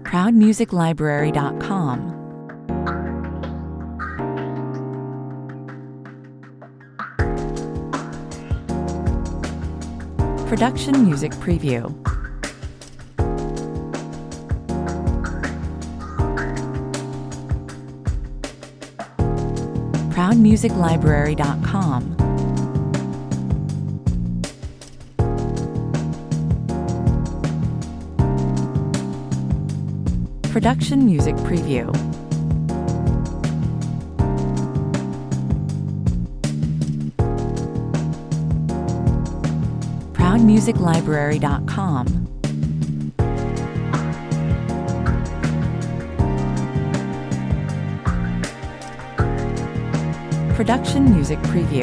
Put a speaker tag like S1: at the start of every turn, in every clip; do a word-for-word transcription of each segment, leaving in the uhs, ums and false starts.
S1: proud music library dot com. Production Music Preview. proud music library dot com. Production Music Preview. proud music library dot com. Production Music Preview.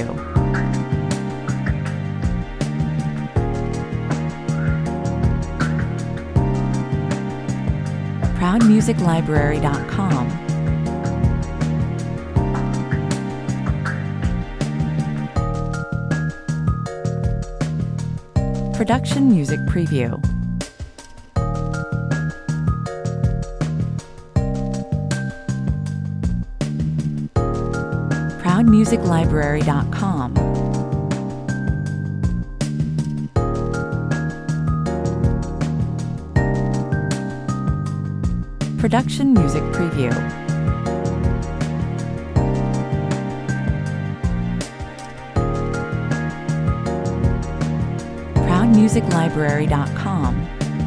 S1: proud music library dot com. Production Music Preview. proud music library dot com. Production Music Preview. proud music library dot com.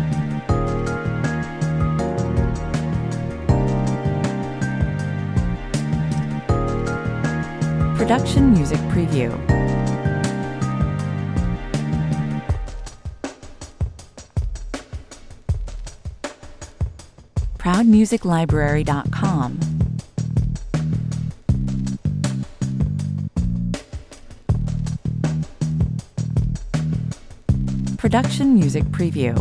S1: Production Music Preview. proud music library dot com. Production Music Preview.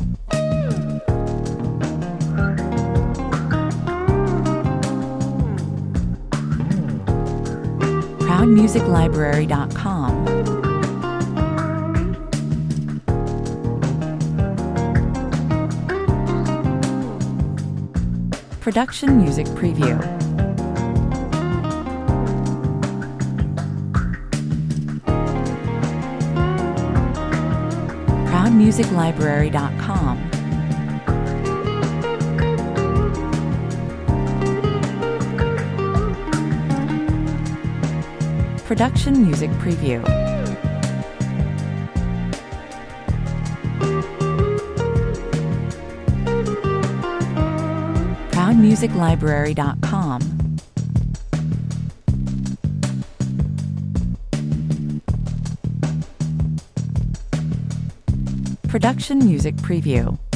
S1: proud music library dot com. Production Music Preview. proud music library dot com. Production Music Preview. proud music library dot com. Production Music Preview.